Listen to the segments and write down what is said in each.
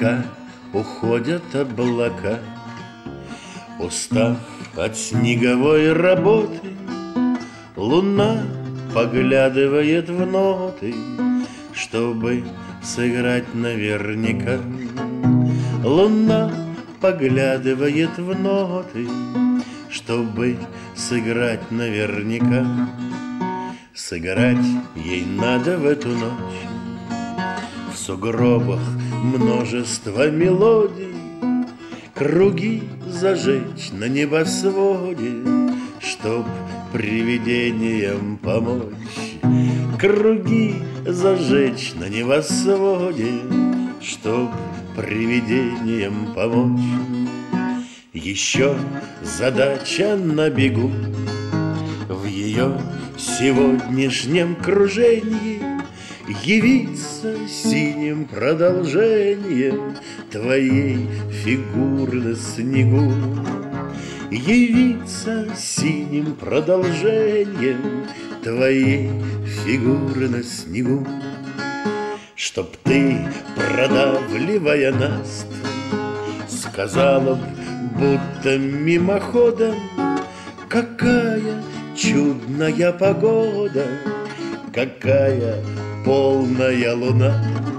Пока уходят облака, устав от снеговой работы, луна поглядывает в ноты, чтобы сыграть наверняка. Луна поглядывает в ноты, чтобы сыграть наверняка. Сыграть ей надо в эту ночь. В сугробах множество мелодий, круги зажечь на небосводе, чтоб привидениям помочь. Круги зажечь на небосводе, чтоб привидениям помочь. Еще задача на бегу в ее сегодняшнем кружении явиться синим продолжением твоей фигуры на снегу. Явиться синим продолжением твоей фигуры на снегу. Чтоб ты, продавливая наст, сказала б, будто мимоходом: какая чудная погода, какая полная луна,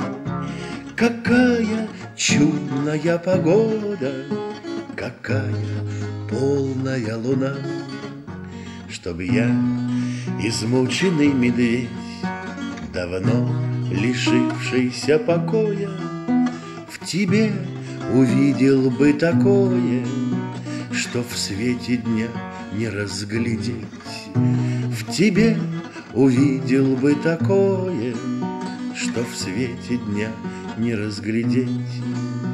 какая чудная погода, какая полная луна. Чтоб я, измученный медведь, давно лишившийся покоя, в тебе увидел бы такое, что в свете дня не разглядеть. В тебе увидел бы такое, что в свете дня не разглядеть.